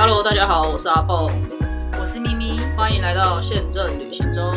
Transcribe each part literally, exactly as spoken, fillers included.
Hello， 大家好，我是阿蹦， 我是咪咪， 欢迎来到宪政旅行中。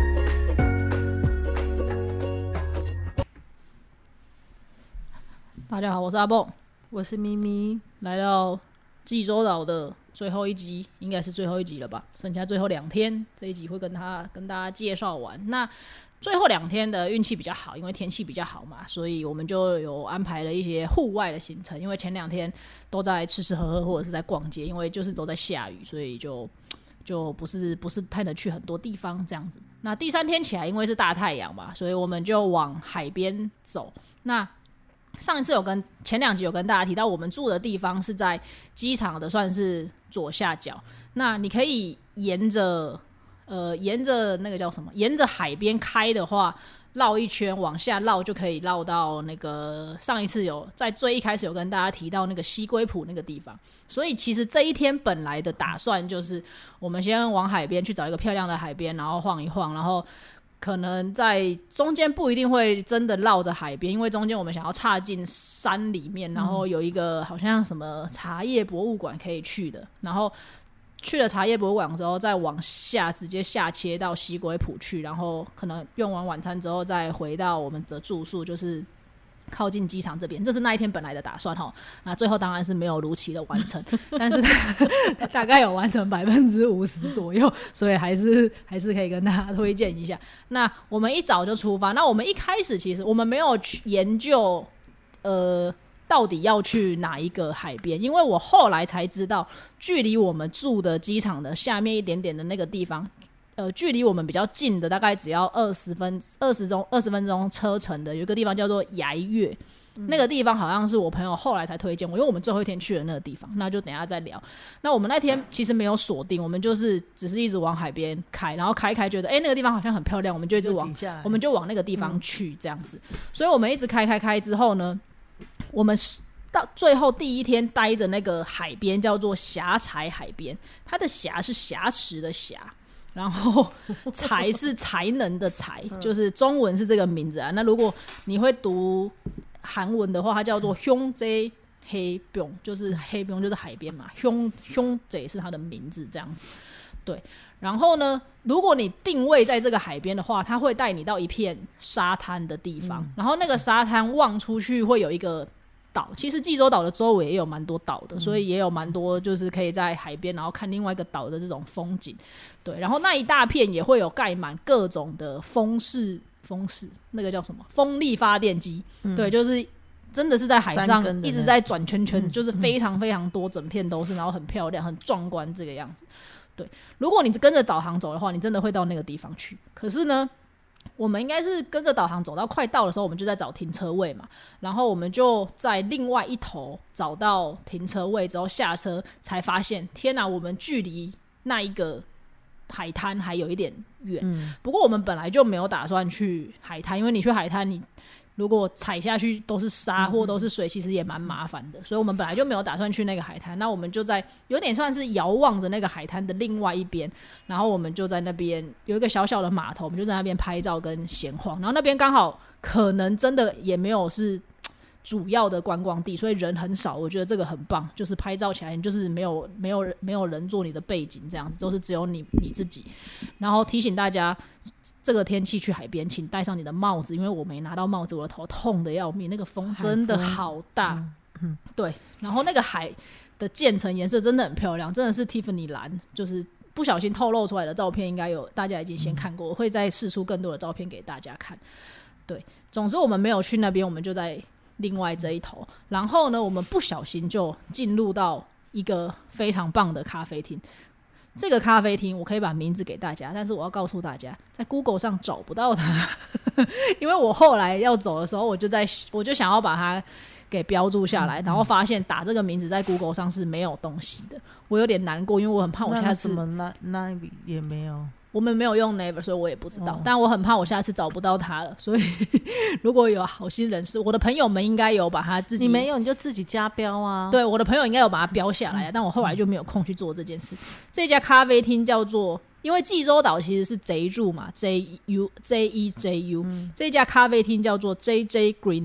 大家好，我是阿蹦， 我是咪咪， 来到济州岛的最后一集，应该是最后一集了吧？剩下最后两天，这一集会跟他跟大家介绍完。那最后两天的运气比较好，因为天气比较好嘛，所以我们就有安排了一些户外的行程。因为前两天都在吃吃喝喝或者是在逛街，因为就是都在下雨，所以就就不是不是太能去很多地方这样子。那第三天起来，因为是大太阳嘛，所以我们就往海边走。那上一次有跟前两集有跟大家提到，我们住的地方是在机场的算是左下角。那你可以沿着呃沿着那个叫什么，沿着海边开的话，绕一圈往下绕就可以绕到那个上一次有在最一开始有跟大家提到那个西归浦那个地方。所以其实这一天本来的打算就是我们先往海边去找一个漂亮的海边，然后晃一晃，然后可能在中间不一定会真的绕着海边，因为中间我们想要插进山里面，然后有一个好像什么茶叶博物馆可以去的，然后去了茶叶博物馆之后再往下直接下切到西归浦去，然后可能用完晚餐之后再回到我们的住宿，就是靠近机场这边。这是那一天本来的打算齁，那最后当然是没有如期的完成，但是大概有完成百分之五十左右，所以还是还是可以跟大家推荐一下。那我们一早就出发，那我们一开始其实我们没有去研究呃到底要去哪一个海边，因为我后来才知道，距离我们住的机场的下面一点点的那个地方，呃，距离我们比较近的大概只要二十分二十钟二十分钟车程的，有一个地方叫做崖月。嗯、那个地方好像是我朋友后来才推荐我，因为我们最后一天去的那个地方，那就等一下再聊。那我们那天其实没有锁定，我们就是只是一直往海边开，然后开一开觉得哎、欸、那个地方好像很漂亮，我们就一直往我们就往那个地方去这样子。嗯、所以我们一直开开开之后呢，我们到最后第一天待着那个海边叫做霞才海边，它的霞是瑕疵的瑕。然后才是才能的才，就是中文是这个名字啊。那如果你会读韩文的话，它叫做형제黑병，就是黑병就是海边嘛，형 형제是它的名字这样子。对，然后呢，如果你定位在这个海边的话，它会带你到一片沙滩的地方，嗯、然后那个沙滩望出去会有一个岛，其实济州岛的周围也有蛮多岛的，所以也有蛮多就是可以在海边然后看另外一个岛的这种风景。对，然后那一大片也会有盖满各种的风式风式那个叫什么风力发电机、嗯、对，就是真的是在海上一直在转圈圈、嗯、就是非常非常多，整片都是，然后很漂亮很壮观这个样子。对，如果你跟着导航走的话，你真的会到那个地方去。可是呢，我们应该是跟着导航走到快到的时候，我们就在找停车位嘛，然后我们就在另外一头找到停车位之后下车，才发现天哪，我们距离那一个海滩还有一点远、嗯、不过我们本来就没有打算去海滩，因为你去海滩你如果踩下去都是沙或都是水，其实也蛮麻烦的，所以我们本来就没有打算去那个海滩。那我们就在有点算是遥望着那个海滩的另外一边，然后我们就在那边有一个小小的码头，我们就在那边拍照跟闲晃，然后那边刚好可能真的也没有是主要的观光地，所以人很少，我觉得这个很棒，就是拍照起来你就是没有没有没有人做你的背景，这样子都是只有你你自己。然后提醒大家，这个天气去海边请戴上你的帽子，因为我没拿到帽子，我的头痛得要命，那个风真的好大、嗯嗯、对，然后那个海的渐层颜色真的很漂亮，真的是 Tiffany 蓝，就是不小心透露出来的照片应该有大家已经先看过，我会再释出更多的照片给大家看。对，总之我们没有去那边，我们就在另外这一头，然后呢我们不小心就进入到一个非常棒的咖啡厅。这个咖啡厅我可以把名字给大家，但是我要告诉大家在 Google 上找不到它因为我后来要走的时候我就在我就想要把它给标注下来、嗯、然后发现打这个名字在 Google 上是没有东西的，我有点难过，因为我很怕我下次那什么那那也没有， 我们没有用 Naver， 所以我也不知道、哦、但我很怕我下次找不到它了，所以如果有好心人士，我的朋友们应该有把它自己， 你没有你就自己加标啊。 对，我的朋友应该有把它标下来、嗯、但我后来就没有空去做这件事、嗯、这家咖啡厅叫做，因为济州岛其实是贼住嘛 J U J E J U、嗯、这家咖啡厅叫做 J J Greener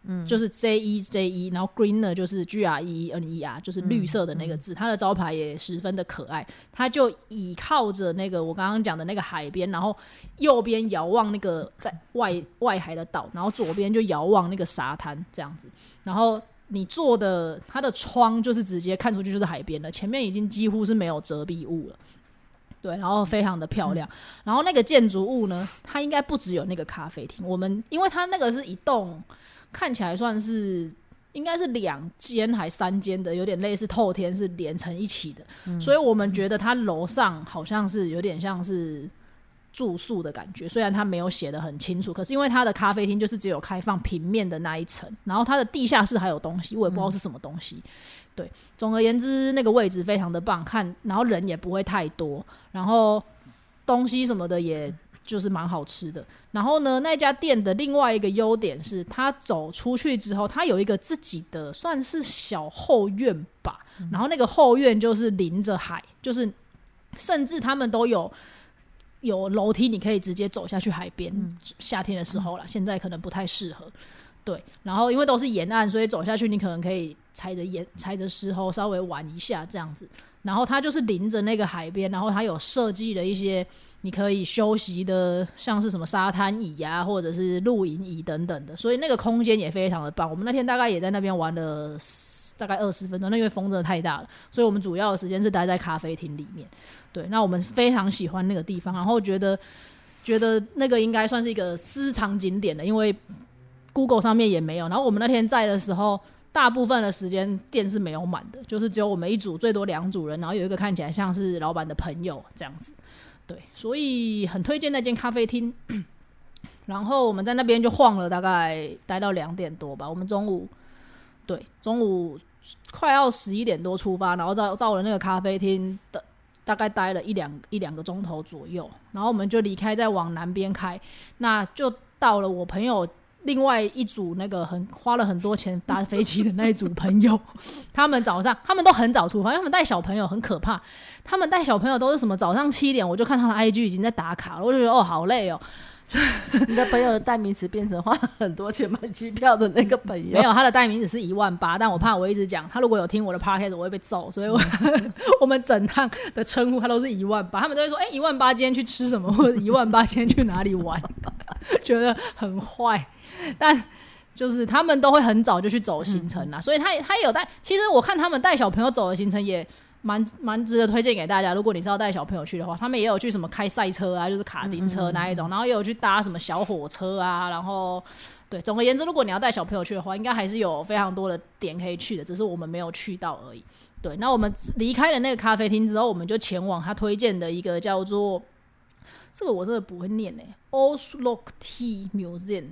嗯，就是 J E J E， 然后 Greener 就是 G R E E N E R， 就是绿色的那个字，它的招牌也十分的可爱。它就倚靠着那个我刚刚讲的那个海边，然后右边遥望那个在外外海的岛，然后左边就遥望那个沙滩这样子。然后你坐的它的窗就是直接看出去就是海边了，前面已经几乎是没有遮蔽物了。对，然后非常的漂亮、嗯、然后那个建筑物呢，它应该不只有那个咖啡厅，我们因为它那个是一栋看起来算是应该是两间还三间的，有点类似透天是连成一起的、嗯、所以我们觉得它楼上好像是有点像是住宿的感觉，虽然它没有写得很清楚，可是因为它的咖啡厅就是只有开放平面的那一层，然后它的地下室还有东西，我也不知道是什么东西、嗯，对，总而言之那个位置非常的棒，看然后人也不会太多，然后东西什么的也就是蛮好吃的。然后呢，那家店的另外一个优点是它走出去之后，它有一个自己的算是小后院吧、嗯、然后那个后院就是临着海，就是甚至他们都有有楼梯你可以直接走下去海边、嗯、夏天的时候啦、嗯、现在可能不太适合，对，然后因为都是沿岸，所以走下去你可能可以踩着沿踩着石头稍微玩一下这样子。然后它就是临着那个海边，然后它有设计了一些你可以休息的，像是什么沙滩椅啊，或者是露营椅等等的，所以那个空间也非常的棒。我们那天大概也在那边玩了大概二十分钟，那因为风真的太大了，所以我们主要的时间是待在咖啡厅里面。对，那我们非常喜欢那个地方，然后觉得觉得那个应该算是一个私藏景点的，因为Google 上面也没有，然后我们那天在的时候大部分的时间店是没有满的，就是只有我们一组最多两组人，然后有一个看起来像是老板的朋友这样子。对，所以很推荐那间咖啡厅。然后我们在那边就晃了大概待到两点多吧，我们中午对中午快要十一点多出发，然后到到了那个咖啡厅的大概待了一两一两个钟头左右，然后我们就离开再往南边开，那就到了我朋友另外一组那个很花了很多钱搭飞机的那一组朋友他们早上他们都很早出发，因为他们带小朋友很可怕，他们带小朋友都是什么早上七点我就看他的 I G 已经在打卡了，我就觉得哦好累哦你的朋友的代名词变成花很多钱买机票的那个朋友。 没有，他的代名词是一万八，但我怕我一直讲他如果有听我的 podcast 我会被揍，所以我我们整趟的称呼他都是一万八，他们都会说哎一万八今天去吃什么，或者一万八今天去哪里玩觉得很坏，但就是他们都会很早就去走行程啦、嗯、所以他他也有带，其实我看他们带小朋友走的行程也蛮蛮值得推荐给大家，如果你是要带小朋友去的话，他们也有去什么开赛车啊，就是卡丁车那一种、嗯嗯嗯、然后也有去搭什么小火车啊，然后对，总而言之如果你要带小朋友去的话，应该还是有非常多的点可以去的，只是我们没有去到而已。对，那我们离开了那个咖啡厅之后，我们就前往他推荐的一个叫做，这个我真的不会念耶、欸、Oslock Tea Museum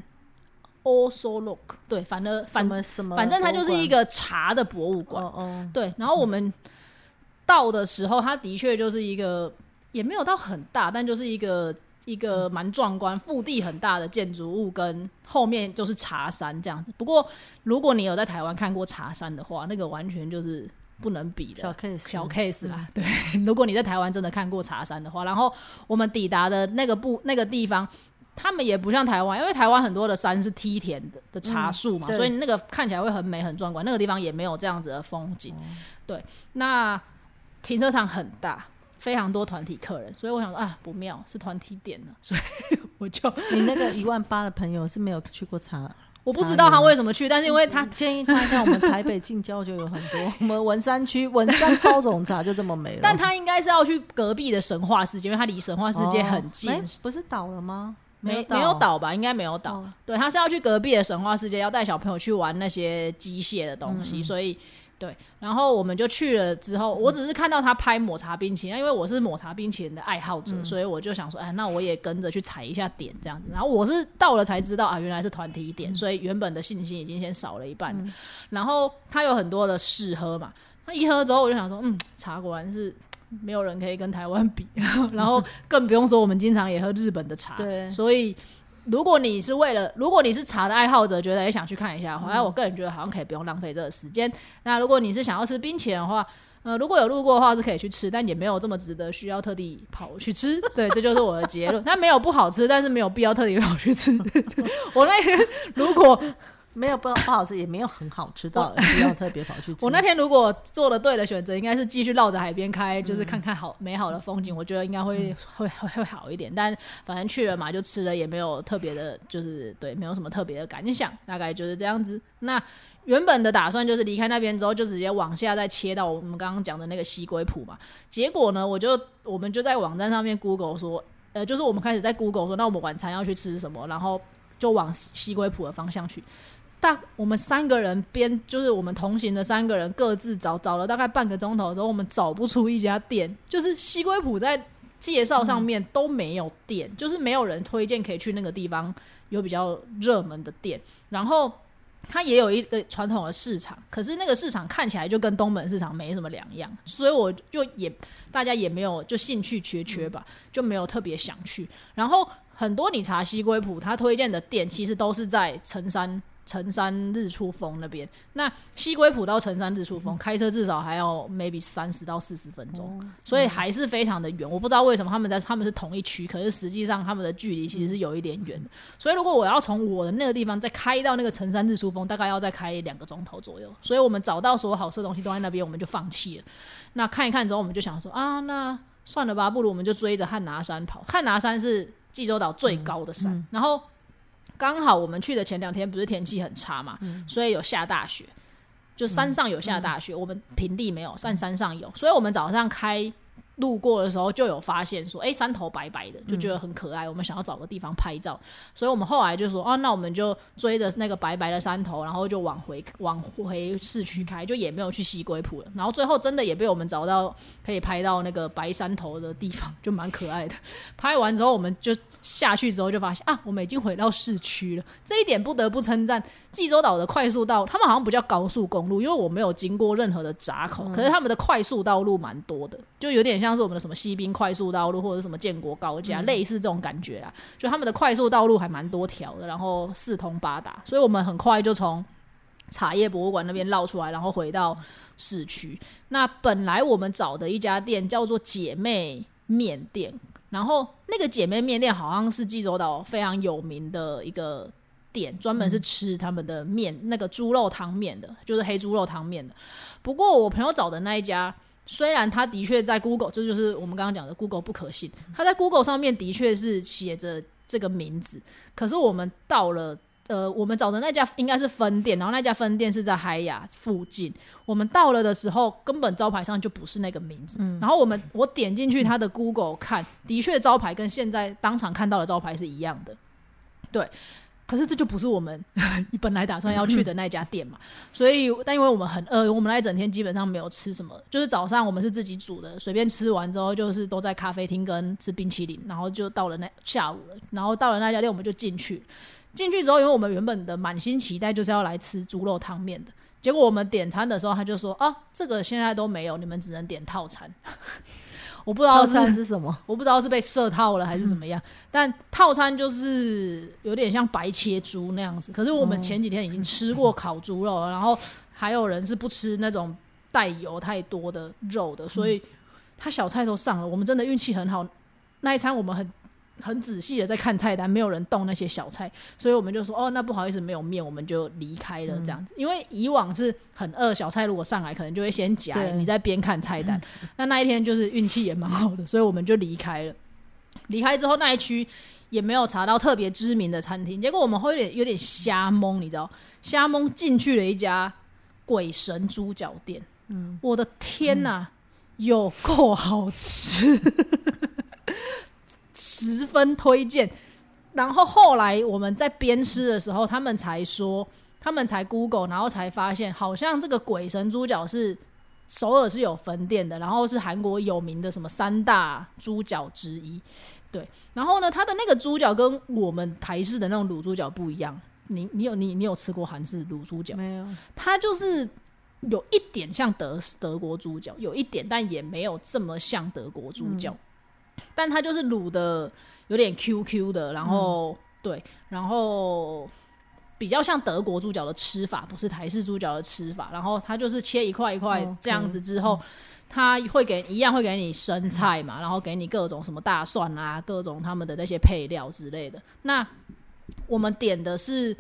Oslock， 对，反正反反正它就是一个茶的博物馆、哦哦、对，然后我们到的时候它的确就是一个也没有到很大，但就是一个一个蛮壮观腹地很大的建筑物，跟后面就是茶山这样子。不过如果你有在台湾看过茶山的话，那个完全就是不能比的小 case 小 case 啦、嗯、对，如果你在台湾真的看过茶山的话，然后我们抵达的那个部那个地方他们也不像台湾，因为台湾很多的山是梯田 的, 的茶树嘛、嗯、所以那个看起来会很美很壮观，那个地方也没有这样子的风景、嗯、对，那停车场很大，非常多团体客人，所以我想说啊不妙，是团体点了，所以我就你那个一万八的朋友是没有去过茶， 我不知道他为什么去，但是因为他建议他看我们台北近郊就有很多我们文山区文山包种茶就这么美了， 但他应该是要去隔壁的神话世界，因为他离神话世界很近、哦、 不是倒了吗？ 没有 倒, 没有倒吧，应该没有倒、哦、对，他是要去隔壁的神话世界，要带小朋友去玩那些机械的东西、嗯、所以对，然后我们就去了之后，我只是看到他拍抹茶冰淇淋，因为我是抹茶冰淇淋的爱好者、嗯、所以我就想说哎，那我也跟着去踩一下点这样子，然后我是到了才知道啊，原来是团体点、嗯、所以原本的信心已经先少了一半、嗯、然后他有很多的试喝嘛，那一喝之后我就想说嗯，茶果然是没有人可以跟台湾比然后更不用说我们经常也喝日本的茶，对，所以如果你是为了如果你是茶的爱好者，觉得也想去看一下的话、嗯、我个人觉得好像可以不用浪费这个时间。那如果你是想要吃冰淇淋的话，呃，如果有路过的话是可以去吃，但也没有这么值得需要特地跑去吃，对，这就是我的结论。它没有不好吃，但是没有必要特地跑去吃我那天如果没有不不好吃，也没有很好吃到不要特别跑去吃。 我那天如果做了对的选择，应该是继续绕着海边开，就是看看好美好的风景，我觉得应该会、嗯、会会会好一点。但反正去了嘛，就吃了，也没有特别的，就是对，没有什么特别的感想，大概就是这样子。那原本的打算就是离开那边之后，就直接往下再切到我们刚刚讲的那个西龟埔嘛。结果呢，我就我们就在网站上面 Google 说，呃，就是我们开始在 Google 说，那我们晚餐要去吃什么，然后就往西龟埔的方向去。大我们三个人边就是我们同行的三个人各自找找了大概半个钟头之后，我们找不出一家店，就是西龟埔在介绍上面都没有店、嗯、就是没有人推荐可以去那个地方有比较热门的店。然后它也有一个传统的市场，可是那个市场看起来就跟东门市场没什么两样，所以我就也大家也没有就兴趣缺缺吧，就没有特别想去。然后很多你查西龟埔他推荐的店其实都是在城山城山日出峰那边，那西龟埔到城山日出峰、嗯、开车至少还要 maybe 三十到四十分钟、哦、所以还是非常的远。我不知道为什么他们在他们是同一区，可是实际上他们的距离其实是有一点远的、嗯、所以如果我要从我的那个地方再开到那个城山日出峰，大概要再开两个钟头左右。所以我们找到所有好吃的东西都在那边，我们就放弃了。那看一看之后，我们就想说啊，那算了吧，不如我们就追着汉拿山跑。汉拿山是济州岛最高的山、嗯嗯、然后刚好我们去的前两天不是天气很差嘛、嗯、所以有下大雪，就山上有下大雪、嗯、我们平地没有，但山上有，所以我们早上开路过的时候就有发现说，哎，山头白白的，就觉得很可爱、嗯、我们想要找个地方拍照，所以我们后来就说，哦，那我们就追着那个白白的山头，然后就往回往回市区开，就也没有去西龟埔了。然后最后真的也被我们找到可以拍到那个白山头的地方，就蛮可爱的。拍完之后我们就下去之后就发现啊，我们已经回到市区了。这一点不得不称赞济州岛的快速道路，他们好像不叫高速公路，因为我没有经过任何的闸口、嗯、可是他们的快速道路蛮多的，就有点像是我们的什么西滨快速道路或者什么建国高架、嗯、类似这种感觉啦。就他们的快速道路还蛮多条的，然后四通八达，所以我们很快就从茶叶博物馆那边绕出来，然后回到市区。那本来我们找的一家店叫做姐妹面店，然后那个姐妹面店好像是济州岛非常有名的一个店，专门是吃他们的面、嗯、那个猪肉汤面的，就是黑猪肉汤面的。不过我朋友找的那一家，虽然他的确在 Google， 这就是我们刚刚讲的 Google 不可信，他在 Google 上面的确是写着这个名字，可是我们到了呃，我们找的那家应该是分店，然后那家分店是在海雅附近。我们到了的时候，根本招牌上就不是那个名字。嗯、然后我们我点进去他的 Google 看，的确招牌跟现在当场看到的招牌是一样的。对，可是这就不是我们本来打算要去的那家店嘛。所以，但因为我们很饿，我们那一整天基本上没有吃什么，就是早上我们是自己煮的，随便吃完之后就是都在咖啡厅跟吃冰淇淋，然后就到了那下午了，然后到了那家店我们就进去。进去之后，因为我们原本的满心期待就是要来吃猪肉汤面的，结果我们点餐的时候他就说啊，这个现在都没有，你们只能点套餐。我不知道 是, 套餐是什么， 我不知道是被设套了还是怎么样、嗯、但套餐就是有点像白切猪那样子。可是我们前几天已经吃过烤猪肉了、嗯、然后还有人是不吃那种带油太多的肉的，所以他小菜都上了。我们真的运气很好，那一餐我们很很仔细的在看菜单，没有人动那些小菜，所以我们就说哦，那不好意思没有面，我们就离开了这样子、嗯、因为以往是很饿，小菜如果上来可能就会先夹，你在边看菜单、嗯、那那一天就是运气也蛮好的，所以我们就离开了。离开之后那一区也没有查到特别知名的餐厅，结果我们会有点有点瞎蒙，你知道，瞎蒙进去了一家鬼神猪脚店、嗯、我的天哪、嗯、有够好吃十分推荐。然后后来我们在边吃的时候，他们才说，他们才 Google， 然后才发现好像这个鬼神猪脚是首尔是有分店的，然后是韩国有名的什么三大猪脚之一。对，然后呢，它的那个猪脚跟我们台式的那种卤猪脚不一样。你你有你你有吃过韩式卤猪脚？ 没有。它就是有一点像德德国猪脚，有一点，但也没有这么像德国猪脚。嗯，但它就是卤的有点 Q Q 的，然后、嗯、对，然后比较像德国猪脚的吃法，不是台式猪脚的吃法。然后它就是切一块一块这样子之后，哦，它会给一样会给你生菜嘛，然后给你各种什么大蒜啊，各种他们的那些配料之类的。那我们点的是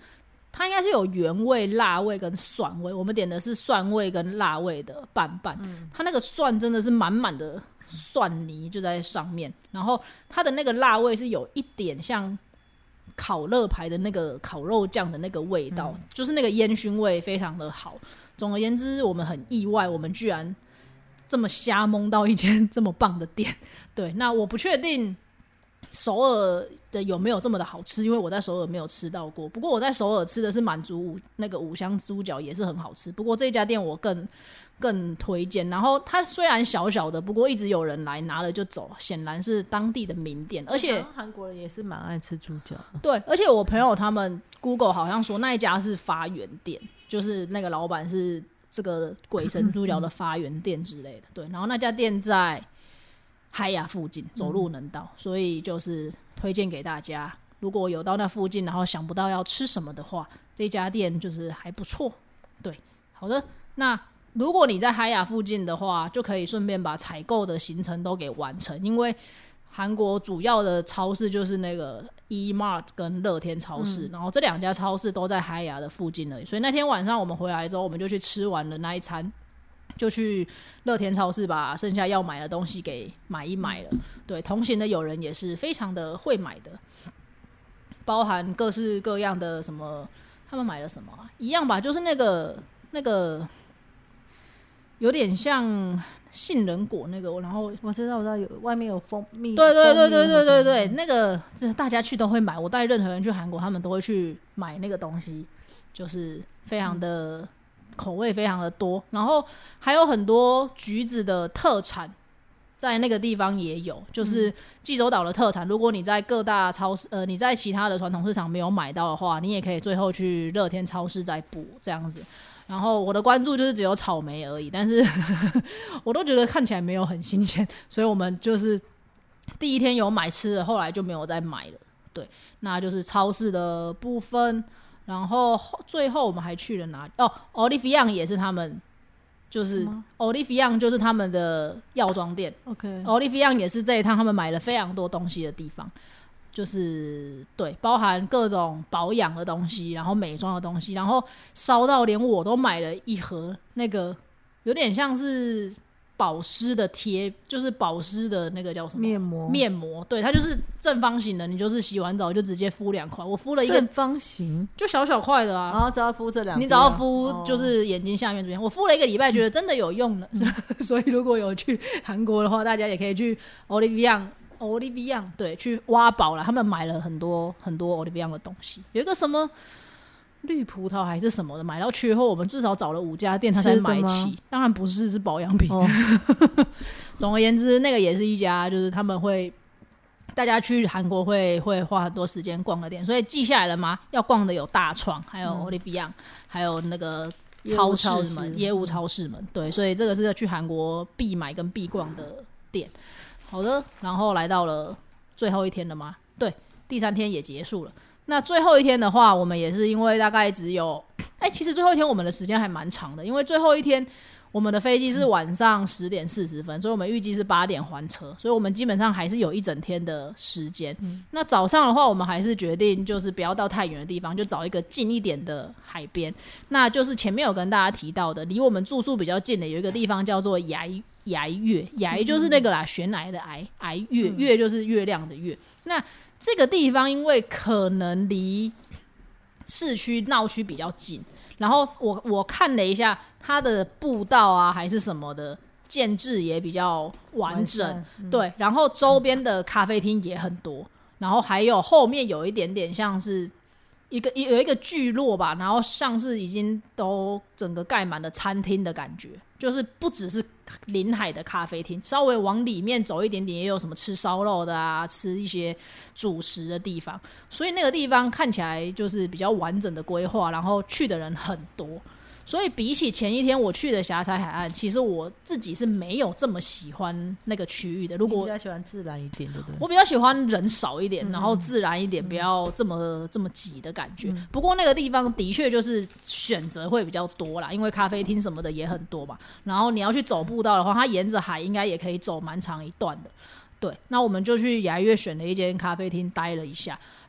它应该是有原味、辣味跟蒜味，我们点的是蒜味跟辣味的拌拌、嗯、它那个蒜真的是满满的蒜泥就在上面，然后它的那个辣味是有一点像烤乐排的那个烤肉酱的那个味道、嗯、就是那个烟熏味非常的好。总而言之我们很意外，我们居然这么瞎蒙到一间这么棒的店。对，那我不确定首尔的有没有这么的好吃，因为我在首尔没有吃到过。不过我在首尔吃的是满族五那个五香猪脚，也是很好吃。不过这家店我更更推荐。然后它虽然小小的，不过一直有人来拿了就走，显然是当地的名店。而且韩国人也是蛮爱吃猪脚的。 对，而且我朋友他们 Google 好像说那一家是发源店，就是那个老板是这个鬼神猪脚的发源店之类的。对，然后那家店在海雅附近，走路能到、嗯、所以就是推荐给大家，如果有到那附近然后想不到要吃什么的话，这家店就是还不错。对，好的，那如果你在海雅附近的话，就可以顺便把采购的行程都给完成，因为韩国主要的超市就是那个 E-Mart 跟乐天超市、嗯、然后这两家超市都在海雅的附近而已，所以那天晚上我们回来之后，我们就去吃完了那一餐，就去乐天超市把剩下要买的东西给买一买了。对，同行的友人也是非常的会买的，包含各式各样的什么，他们买了什么、啊、一样吧，就是那个那个有点像杏仁果那个，然后我知道我知道有外面有蜂蜜， 对对对对对对对，那个大家去都会买，我带任何人去韩国他们都会去买那个东西，就是非常的、嗯口味非常的多，然后还有很多橘子的特产在那个地方也有，就是济州岛的特产，如果你在各大超市呃你在其他的传统市场没有买到的话，你也可以最后去乐天超市再补这样子。然后我的关注就是只有草莓而已，但是我都觉得看起来没有很新鲜，所以我们就是第一天有买吃的，后来就没有再买了。对，那就是超市的部分。然后最后我们还去了哪里？哦 Olive Young 也是他们，就是 Olive Young 就是他们的药妆店。 OK， Olive Young 也是这一趟他们买了非常多东西的地方，就是对，包含各种保养的东西，然后美妆的东西，然后烧到连我都买了一盒那个有点像是保湿的贴，就是保湿的那个叫什么面膜面膜，对，它就是正方形的，你就是洗完澡就直接敷两块，我敷了一个正方形就小小块的啊， 然后只要敷这两边、啊、 你只要敷就是眼睛下面这边、哦、我敷了一个礼拜觉得真的有用的、嗯、所以如果有去韩国的话，大家也可以去 Olive Young Olive Young 对，去挖宝啦，他们买了很多很多 Olive Young 的东西，有一个什么绿葡萄还是什么的，买到缺货，我们至少找了五家店他才买齐，当然不是，是保养品、哦、总而言之那个也是一家就是他们会大家去韩国会会花很多时间逛的店，所以记下来了吗？要逛的有大创，还有 Olive Young、嗯、还有那个超市们业务超市们，对，所以这个是去韩国必买跟必逛的店。好的，然后来到了最后一天了吗？对，第三天也结束了。那最后一天的话，我们也是因为大概只有，哎、欸，其实最后一天我们的时间还蛮长的，因为最后一天我们的飞机是晚上十点四十分，所以我们预计是八点还车，所以我们基本上还是有一整天的时间、嗯。那早上的话，我们还是决定就是不要到太远的地方，就找一个近一点的海边。那就是前面有跟大家提到的，离我们住宿比较近的有一个地方叫做崖崖月，崖就是那个啦，悬崖的崖，崖月月就是月亮的月。那这个地方因为可能离市区闹区比较近，然后我我看了一下它的步道啊还是什么的建制也比较完整、嗯、对，然后周边的咖啡厅也很多，然后还有后面有一点点像是一个有一个聚落吧，然后像是已经都整个盖满了餐厅的感觉，就是不只是临海的咖啡厅，稍微往里面走一点点也有什么吃烧肉的啊，吃一些主食的地方，所以那个地方看起来就是比较完整的规划，然后去的人很多。所以比起前一天我去的霞彩海岸，其实我自己是没有这么喜欢那个区域的。如果你比较喜欢自然一点，对不对？我比较喜欢人少一点、嗯、然后自然一点、嗯、不要这么这么挤的感觉、嗯、不过那个地方的确就是选择会比较多啦，因为咖啡厅什么的也很多嘛，然后你要去走步道的话，它沿着海应该也可以走蛮长一段的。对，那我们就去雅月选了一间咖啡厅待了一下，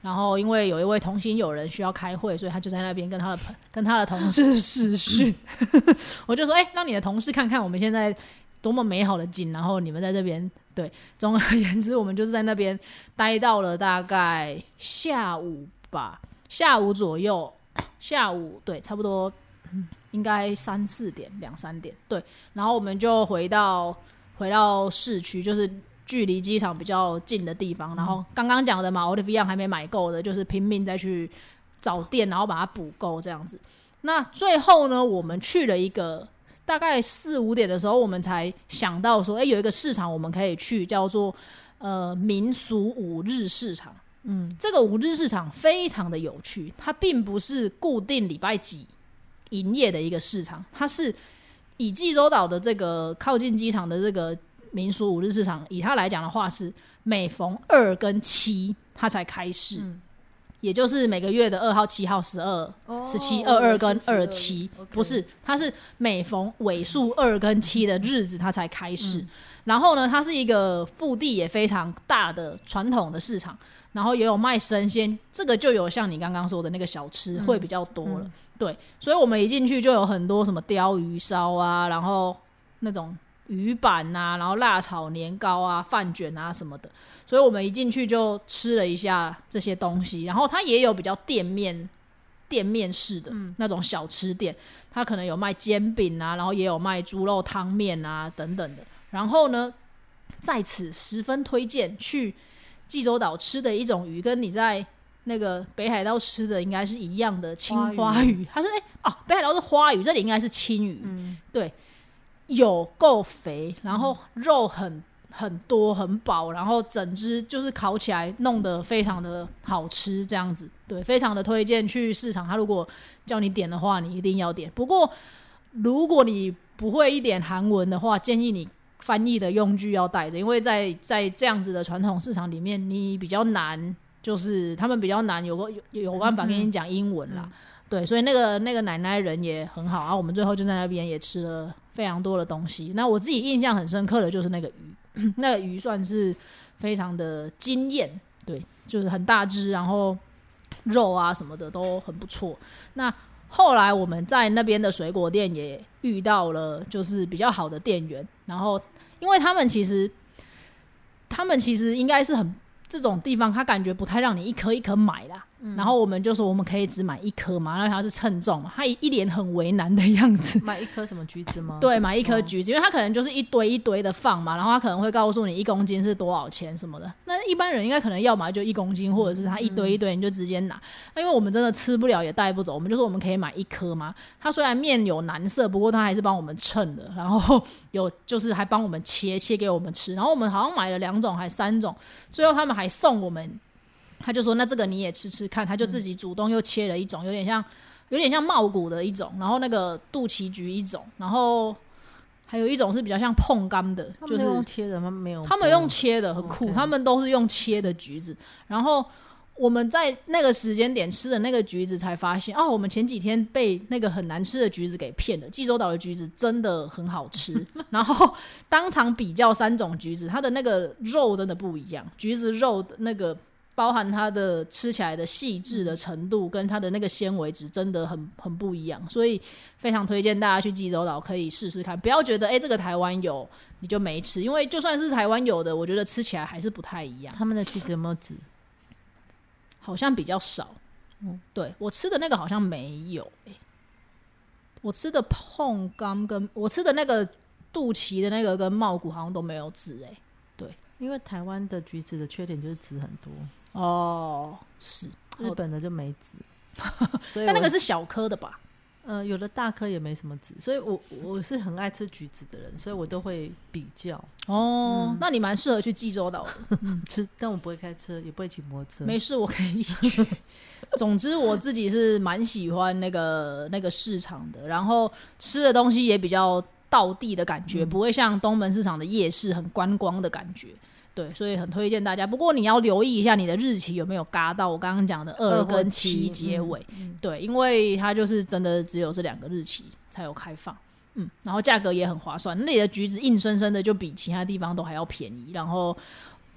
然后因为有一位同行友人需要开会，所以他就在那边跟他的跟他的同事视讯。我就说，哎、欸，让你的同事看看我们现在多么美好的景，然后你们在这边。对，总而言之，我们就是在那边待到了大概下午吧，下午左右，下午对，差不多。应该三四点两三点对，然后我们就回到回到市区，就是距离机场比较近的地方，然后刚刚讲的嘛 Olivia 还没买够的，就是拼命再去找店，然后把它补够这样子。那最后呢，我们去了一个大概四五点的时候，我们才想到说，哎、欸，有一个市场我们可以去，叫做呃民俗五日市场。嗯，这个五日市场非常的有趣，它并不是固定礼拜几营业的一个市场，它是以济州岛的这个靠近机场的这个民俗五日市场，以它来讲的话是每逢二跟七它才开市、嗯、也就是每个月的二号、七号、十二、十七、二二跟二七，不是，它是每逢尾数二跟七的日子它才开市、嗯、然后呢，它是一个腹地也非常大的传统的市场，然后也有卖生鲜，这个就有像你刚刚说的那个小吃会比较多了、嗯嗯、对，所以我们一进去就有很多什么鲷鱼烧啊，然后那种鱼板啊，然后辣炒年糕啊、饭卷啊什么的，所以我们一进去就吃了一下这些东西。然后它也有比较店面店面式的那种小吃店，它可能有卖煎饼啊，然后也有卖猪肉汤面啊等等的。然后呢，在此十分推荐去济州岛吃的一种鱼，跟你在那个北海道吃的应该是一样的青花鱼。它是哎、欸、哦，北海道是花鱼，这里应该是青鱼。嗯，对，有够肥，然后肉很很多很饱，然后整只就是烤起来弄得非常的好吃，这样子。对，非常的推荐去市场。他如果叫你点的话，你一定要点。不过如果你不会一点韩文的话，建议你翻译的用具要带着，因为在在这样子的传统市场里面，你比较难，就是他们比较难有个有有办法跟你讲英文啦、嗯嗯、对，所以那个那个奶奶人也很好啊，我们最后就在那边也吃了非常多的东西。那我自己印象很深刻的就是那个鱼那个鱼算是非常的惊艳，对，就是很大只，然后肉啊什么的都很不错。那后来我们在那边的水果店也遇到了就是比较好的店员，然后因为他们其实他们其实应该是很这种地方，他感觉不太让你一颗一颗买啦、嗯、然后我们就说我们可以只买一颗嘛，然后他是称重嘛，他一脸很为难的样子。 买一颗什么橘子吗？ 对，买一颗橘子、哦、因为他可能就是一堆一堆的放嘛，然后他可能会告诉你一公斤是多少钱什么的。那一般人应该可能要买就一公斤，或者是他一堆一堆你就直接拿、嗯、那因为我们真的吃不了也带不走，我们就说我们可以买一颗嘛。他虽然面有难色，不过他还是帮我们称的，然后有就是还帮我们切切给我们吃，然后我们好像买了两种还三种，最后他们还送我们，他就说那这个你也吃吃看，他就自己主动又切了一种有点像有点像茂谷的一种，然后那个肚脐橘一种，然后还有一种是比较像碰柑的，就是他们用切的吗？没有， 他们用切的很酷、okay. 他们都是用切的橘子。然后我们在那个时间点吃的那个橘子才发现，哦，我们前几天被那个很难吃的橘子给骗了，济州岛的橘子真的很好吃。然后当场比较三种橘子，它的那个肉真的不一样，橘子肉的那个包含它的吃起来的细致的程度跟它的那个纤维值真的很很不一样，所以非常推荐大家去济州岛可以试试看，不要觉得哎、欸、这个台湾有你就没吃，因为就算是台湾有的，我觉得吃起来还是不太一样。 他们的橘子有没有籽？ 好像比较少，嗯，对，我吃的那个好像没有、欸、我吃的碰柑跟我吃的那个肚脐的那个跟茂谷好像都没有籽、欸、对， 因为台湾的橘子的缺点就是籽很多哦，是日本的就没籽所以但那个是小颗的吧？ 呃，有的大颗也没什么籽，所以我我是很爱吃橘子的人，所以我都会比较哦、嗯。那你蛮适合去济州岛的， 嗯，吃，但我不会开车，也不会骑摩托车。 没事，我可以一起去。总之，我自己是蛮喜欢那个那个市场的，然后吃的东西也比较道地的感觉、嗯，不会像东门市场的夜市很观光的感觉。对，所以很推荐大家。不过你要留意一下你的日期有没有嘎到我刚刚讲的二跟七结尾、嗯嗯，对，因为它就是真的只有这两个日期才有开放，嗯，然后价格也很划算，那里的橘子硬生生的就比其他地方都还要便宜，然后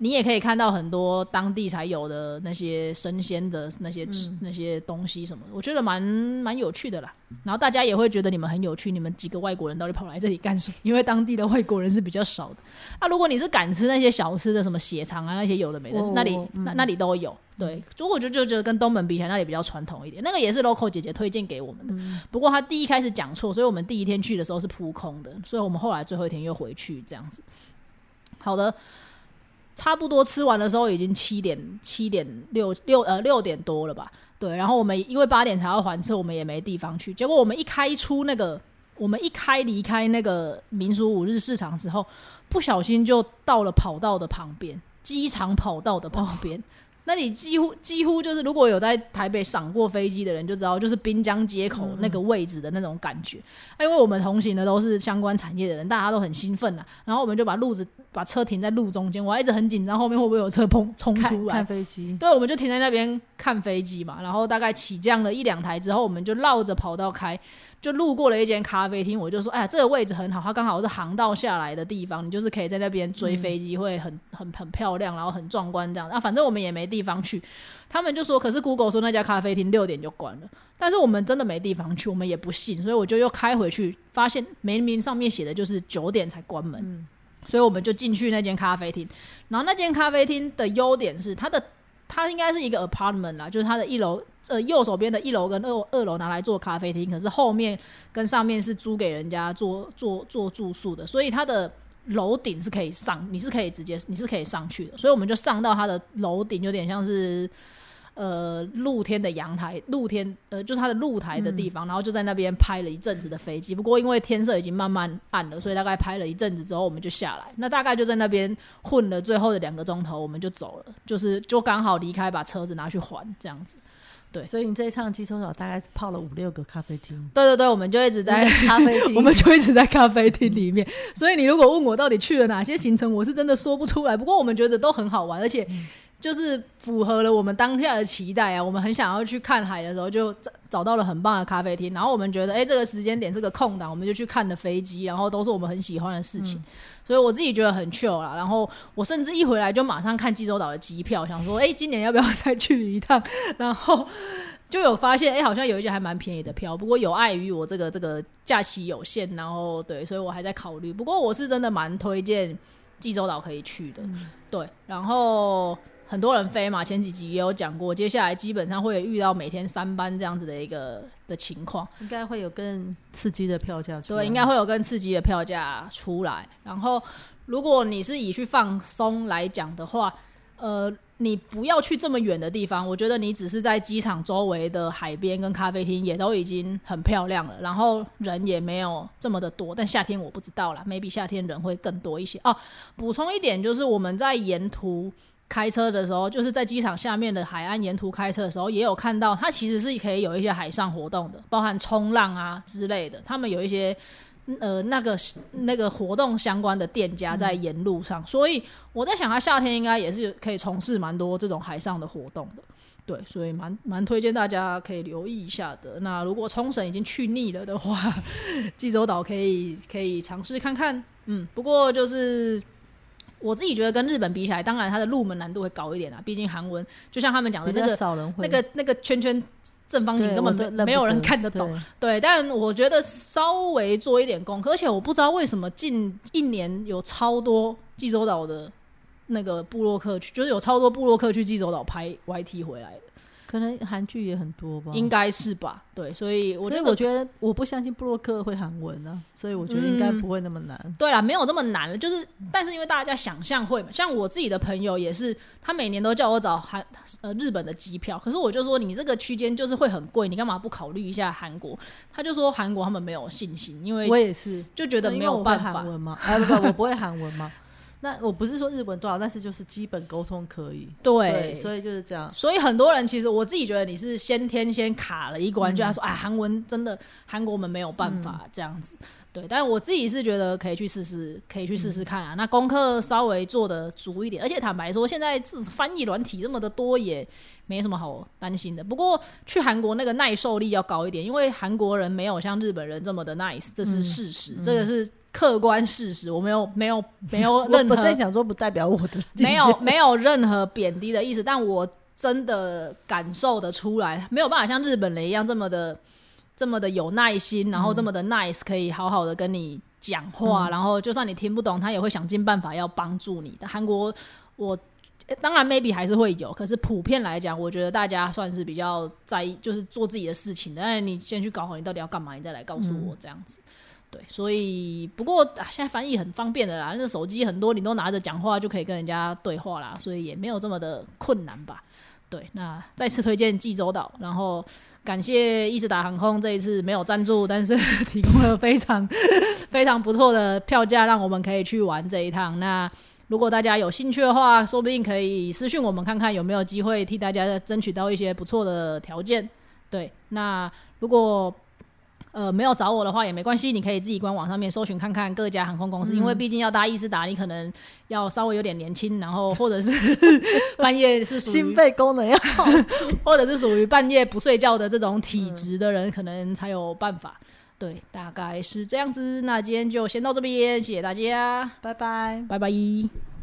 你也可以看到很多当地才有的那些生鲜的那些、嗯、那些东西什么的，我觉得蛮蛮有趣的啦。然后大家也会觉得你们很有趣，你们几个外国人到底跑来这里干什么？因为当地的外国人是比较少的。啊，如果你是敢吃那些小吃的什么血肠啊那些有的没的，哦、那里、嗯、那那里都有。对，就我就就觉得跟东门比起来，那里比较传统一点。那个也是 local 姐姐推荐给我们的，嗯、不过她第一开始讲错，所以我们第一天去的时候是扑空的，所以我们后来最后一天又回去这样子。好的。差不多吃完的时候已经七点七点六六呃六点多了吧，对，然后我们因为八点才要还车，我们也没地方去。结果我们一开出那个，我们一开离开那个民俗五日市场之后，不小心就到了跑道的旁边，机场跑道的旁边。哦，那里几乎几乎就是，如果有在台北赏过飞机的人就知道，就是滨江街口那个位置的那种感觉。嗯、因为我们同行的都是相关产业的人，大家都很兴奋啊。然后我们就把路子把车停在路中间，我还一直很紧张，后面会不会有车冲冲出来看, 看飞机？ 对，我们就停在那边看飞机嘛。然后大概起降了一两台之后，我们就绕着跑道开，就路过了一间咖啡厅。我就说，哎呀，这个位置很好，它刚好是航道下来的地方，你就是可以在那边追飞机，会很很很漂亮，然后很壮观这样。啊，反正我们也没地方去。他们就说，可是 Google 说那家咖啡厅六点就关了，但是我们真的没地方去，我们也不信，所以我就又开回去，发现明明上面写的就是九点才关门。嗯，所以我们就进去那间咖啡厅。然后那间咖啡厅的优点是它的它应该是一个 apartment 啦，就是它的一楼呃右手边的一楼跟二二楼拿来做咖啡厅，可是后面跟上面是租给人家做做做住宿的，所以它的楼顶是可以上，你是可以直接你是可以上去的。所以我们就上到它的楼顶，有点像是呃露天的阳台，露天呃就是它的露台的地方，嗯、然后就在那边拍了一阵子的飞机。不过因为天色已经慢慢暗了，所以大概拍了一阵子之后我们就下来。那大概就在那边混了最后的两个钟头，我们就走了，就是就刚好离开，把车子拿去还这样子。对， 所以你这一趟济州岛大概泡了五六个咖啡厅。 对对对，我们就一直在咖啡厅， 我们就一直在咖啡厅里面。所以你如果问我到底去了哪些行程，我是真的说不出来。不过我们觉得都很好玩，而且就是符合了我们当下的期待啊。我们很想要去看海的时候，就找到了很棒的咖啡厅。然后我们觉得，哎，这个时间点是个空档，我们就去看了飞机，然后都是我们很喜欢的事情。嗯，所以我自己觉得很 chill 啦。然后我甚至一回来就马上看济州岛的机票，想说，哎，今年要不要再去一趟？然后就有发现，哎，好像有一些还蛮便宜的票。不过有碍于我这个这个假期有限，然后对，所以我还在考虑。不过我是真的蛮推荐济州岛可以去的。嗯，对，然后很多人飞嘛，前几集也有讲过，接下来基本上会遇到每天三班这样子的一个的情况， 应该会有更刺激的票价出来。 对，应该会有更刺激的票价出来。然后如果你是以去放松来讲的话，呃你不要去这么远的地方，我觉得你只是在机场周围的海边跟咖啡厅也都已经很漂亮了，然后人也没有这么的多。但夏天我不知道啦， maybe 夏天人会更多一些。哦，补充一点，就是我们在沿途开车的时候，就是在机场下面的海岸沿途开车的时候，也有看到它其实是可以有一些海上活动的，包含冲浪啊之类的，他们有一些呃那个那个活动相关的店家在沿路上。嗯，所以我在想他夏天应该也是可以从事蛮多这种海上的活动的。对，所以蛮蛮推荐大家可以留意一下的。那如果冲绳已经去腻了的话，济州岛可以可以尝试看看。嗯，不过就是我自己觉得跟日本比起来，当然它的入门难度会高一点啊，毕竟韩文就像他们讲的，这个那个那个圈圈正方形根本没有人看得懂。 对, 对，但我觉得稍微做一点功课，而且我不知道为什么近一年有超多济州岛的那个部落客去，就是有超多部落客去济州岛拍 Y T 回来的， 可能韩剧也很多吧， 应该是吧。对，所以我觉得所以我觉得我不相信部落客会韩文啊，所以我觉得应该不会那么难。 嗯，对啦，没有这么难了，就是但是因为大家想象会嘛，像我自己的朋友也是，他每年都叫我找韩呃日本的机票，可是我就说你这个区间就是会很贵，你干嘛不考虑一下韩国？他就说韩国他们没有信心，因为我也是就觉得没有办法。 因为我会韩文吗？啊，不不，我不会韩文吗？那我不是说日文多少，但是就是基本沟通可以。 对, 对，所以就是这样。 所以很多人其实我自己觉得你是先天先卡了一关，嗯，就他说啊韩文真的韩国我们没有办法，嗯，这样子。对，但我自己是觉得可以去试试，可以去试试看啊。嗯，那功课稍微做的足一点，而且坦白说，现在翻译软体这么的多，也没什么好担心的。不过去韩国那个耐受力要高一点，因为韩国人没有像日本人这么的 nice， 这是事实，嗯，这个是客观事实，我没有没有没有任何我在讲说不代表我的没有没有任何贬低的意思，但我真的感受得出来，没有办法像日本人一样这么的这么的有耐心，然后这么的 nice， 可以好好的跟你讲话、嗯、然后就算你听不懂他也会想尽办法要帮助你的。韩国我当然 maybe 还是会有，可是普遍来讲我觉得大家算是比较在意就是做自己的事情的，但是你先去搞好你到底要干嘛，你再来告诉我这样子、嗯，对，所以不过、啊、现在翻译很方便的啦，那手机很多你都拿着讲话就可以跟人家对话啦，所以也没有这么的困难吧。对，那再次推荐济州岛，然后感谢易斯达航空这一次没有赞助，但是提供了非常非常不错的票价让我们可以去玩这一趟。那如果大家有兴趣的话，说不定可以私讯我们看看有没有机会替大家争取到一些不错的条件。对，那如果呃，没有找我的话也没关系，你可以自己官网上面搜寻看看各家航空公司、嗯、因为毕竟要搭易斯达你可能要稍微有点年轻，然后或者是半夜是属于心肺功能要好或者是属于半夜不睡觉的这种体质的人、嗯、可能才有办法。对，大概是这样子。那今天就先到这边，谢谢大家， 拜拜， 拜拜。